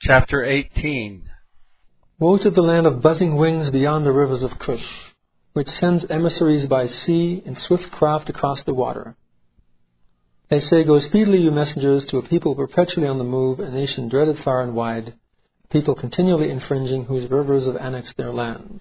Chapter 18. Woe to the land of buzzing wings beyond the rivers of Cush, which sends emissaries by sea in swift craft across the water. They say, Go speedily, you messengers, to a people perpetually on the move, a nation dreaded far and wide, a people continually infringing, whose rivers have annexed their lands.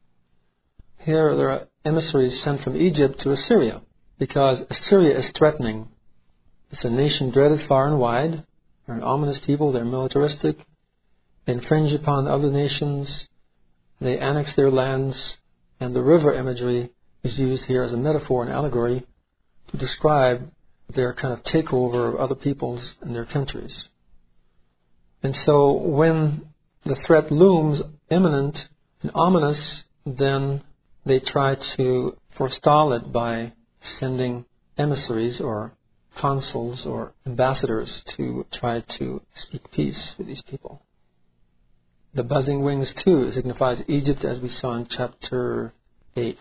Here there are emissaries sent from Egypt to Assyria, because Assyria is threatening. It's a nation dreaded far and wide. They're an ominous people, they're militaristic. They infringe upon other nations, they annex their lands, and the river imagery is used here as a metaphor and allegory to describe their kind of takeover of other peoples and their countries. And so when the threat looms imminent and ominous, then they try to forestall it by sending emissaries or consuls or ambassadors to try to speak peace with these people. The buzzing wings, too, signifies Egypt, as we saw in chapter 8.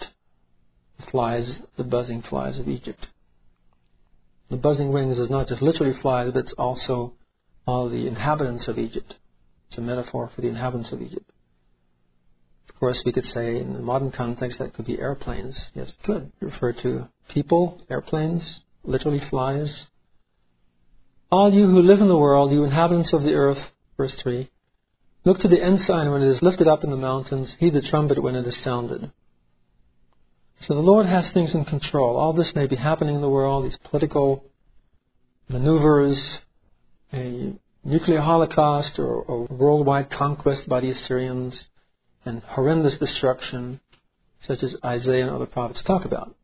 The buzzing flies of Egypt. The buzzing wings is not just literally flies, but it's also all the inhabitants of Egypt. It's a metaphor for the inhabitants of Egypt. Of course, we could say in the modern context that could be airplanes. Yes, it could refer to people, airplanes, literally flies. All you who live in the world, you inhabitants of the earth, verse 3, look to the ensign when it is lifted up in the mountains, heed the trumpet when it is sounded. So the Lord has things in control. All this may be happening in the world, these political maneuvers, a nuclear holocaust or worldwide conquest by the Assyrians, and horrendous destruction, such as Isaiah and other prophets talk about.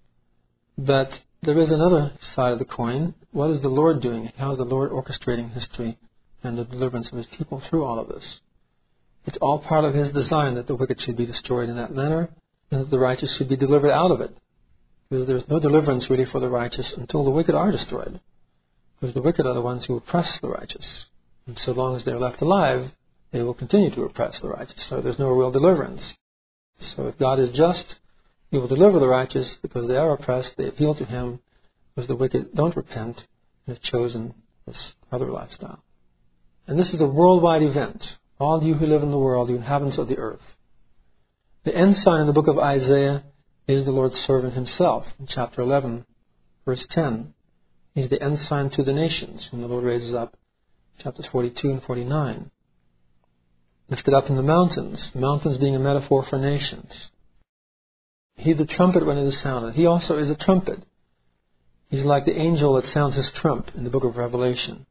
But there is another side of the coin. What is the Lord doing? How is the Lord orchestrating history and the deliverance of His people through all of this? It's all part of His design that the wicked should be destroyed in that manner, and that the righteous should be delivered out of it. Because there's no deliverance really for the righteous until the wicked are destroyed. Because the wicked are the ones who oppress the righteous. And so long as they're left alive, they will continue to oppress the righteous. So there's no real deliverance. So if God is just, He will deliver the righteous because they are oppressed, they appeal to Him, because the wicked don't repent and have chosen this other lifestyle. And this is a worldwide event. All you who live in the world, you inhabitants of the earth. The ensign in the book of Isaiah is the Lord's servant Himself. In chapter 11, verse 10, He's the ensign to the nations, whom the Lord raises up, chapters 42 and 49. Lifted up in the mountains being a metaphor for nations. Heed the trumpet when it is sounded. He also is a trumpet. He's like the angel that sounds his trump in the book of Revelation.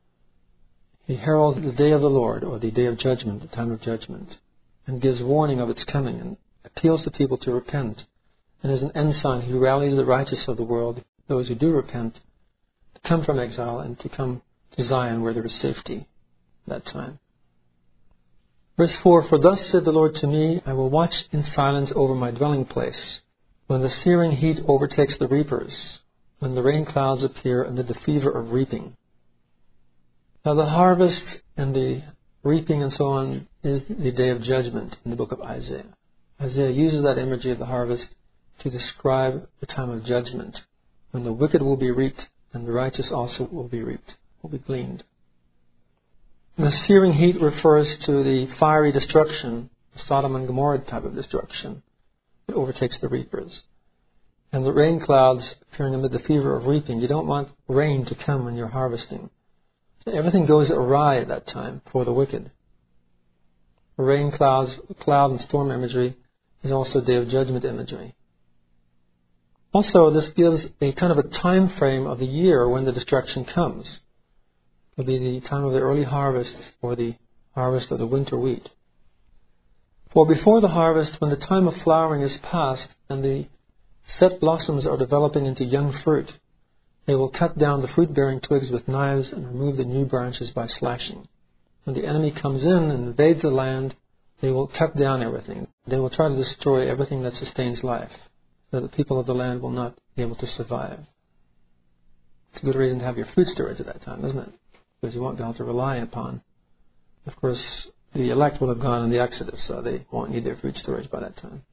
He heralds the day of the Lord, or the day of judgment, the time of judgment, and gives warning of its coming, and appeals to people to repent. And as an ensign, he rallies the righteous of the world, those who do repent, to come from exile and to come to Zion where there is safety at that time. Verse 4, For thus said the Lord to me, I will watch in silence over my dwelling place, when the searing heat overtakes the reapers, when the rain clouds appear amid the fever of reaping. Now the harvest and the reaping and so on is the day of judgment in the book of Isaiah. Isaiah uses that imagery of the harvest to describe the time of judgment, when the wicked will be reaped and the righteous also will be reaped, will be gleaned. The searing heat refers to the fiery destruction, the Sodom and Gomorrah type of destruction that overtakes the reapers. And the rain clouds appearing amid the fever of reaping. You don't want rain to come when you're harvesting. So everything goes awry at that time for the wicked. The rain clouds, cloud and storm imagery is also day of judgment imagery. Also, this gives a kind of a time frame of the year when the destruction comes. It will be the time of the early harvest or the harvest of the winter wheat. For before the harvest, when the time of flowering is past and the set blossoms are developing into young fruit, they will cut down the fruit-bearing twigs with knives and remove the new branches by slashing. When the enemy comes in and invades the land, they will cut down everything. They will try to destroy everything that sustains life, so that the people of the land will not be able to survive. It's a good reason to have your food storage at that time, isn't it? Because you won't be able to rely upon. Of course, the elect will have gone in the Exodus, so they won't need their food storage by that time.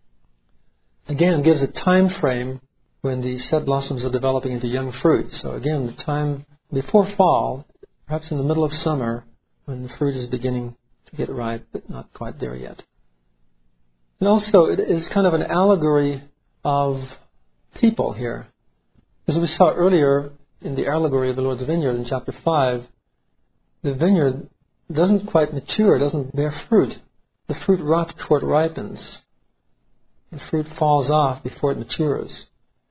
Again, it gives a time frame when the set blossoms are developing into young fruit. So again, the time before fall, perhaps in the middle of summer, when the fruit is beginning to get ripe, but not quite there yet. And also, it is kind of an allegory of people here. As we saw earlier in the allegory of the Lord's vineyard in chapter 5, the vineyard doesn't quite mature, doesn't bear fruit. The fruit rots before it ripens. The fruit falls off before it matures.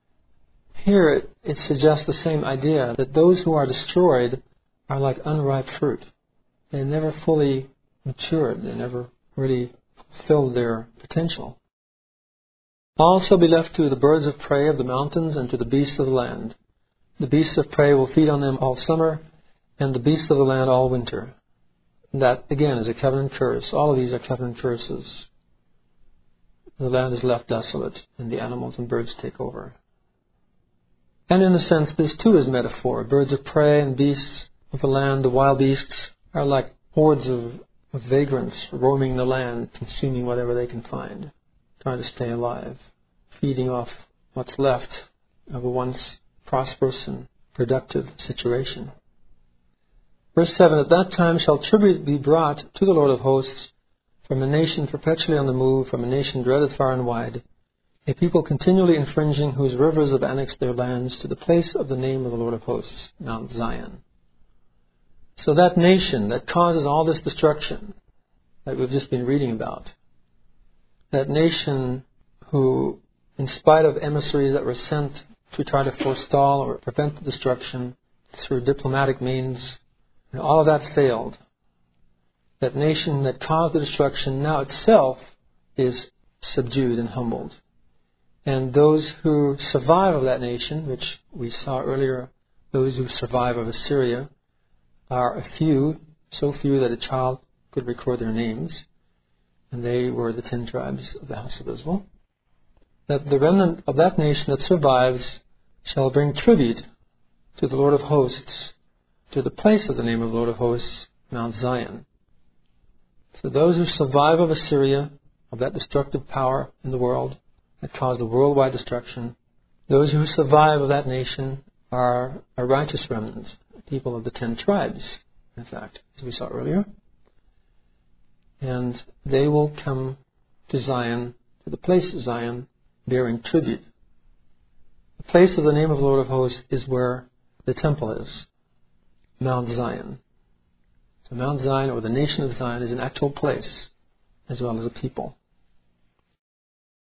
Here it suggests the same idea, that those who are destroyed are like unripe fruit. They never fully matured. They never really fulfilled their potential. All shall be left to the birds of prey of the mountains and to the beasts of the land. The beasts of prey will feed on them all summer, and the beasts of the land all winter. That, again, is a covenant curse. All of these are covenant curses. The land is left desolate, and the animals and birds take over. And in a sense, this too is metaphor. Birds of prey and beasts of the land, the wild beasts, are like hordes of vagrants roaming the land, consuming whatever they can find, trying to stay alive, feeding off what's left of a once prosperous and productive situation. Verse 7, at that time shall tribute be brought to the Lord of hosts from a nation perpetually on the move, from a nation dreaded far and wide, a people continually infringing, whose rivers have annexed their lands to the place of the name of the Lord of hosts, Mount Zion. So that nation that causes all this destruction that we've just been reading about, that nation who, in spite of emissaries that were sent to try to forestall or prevent the destruction through diplomatic means, all of that failed. That nation that caused the destruction now itself is subdued and humbled. And those who survive of that nation, which we saw earlier, those who survive of Assyria, are a few, so few that a child could record their names. And they were the 10 tribes of the house of Israel. That the remnant of that nation that survives shall bring tribute to the Lord of hosts, to the place of the name of the Lord of hosts, Mount Zion. So those who survive of Assyria, of that destructive power in the world that caused a worldwide destruction, those who survive of that nation are a righteous remnant, people of the 10 tribes, in fact, as we saw earlier. And they will come to Zion, to the place of Zion, bearing tribute. The place of the name of the Lord of hosts is where the temple is, Mount Zion. So Mount Zion, or the nation of Zion, is an actual place as well as a people.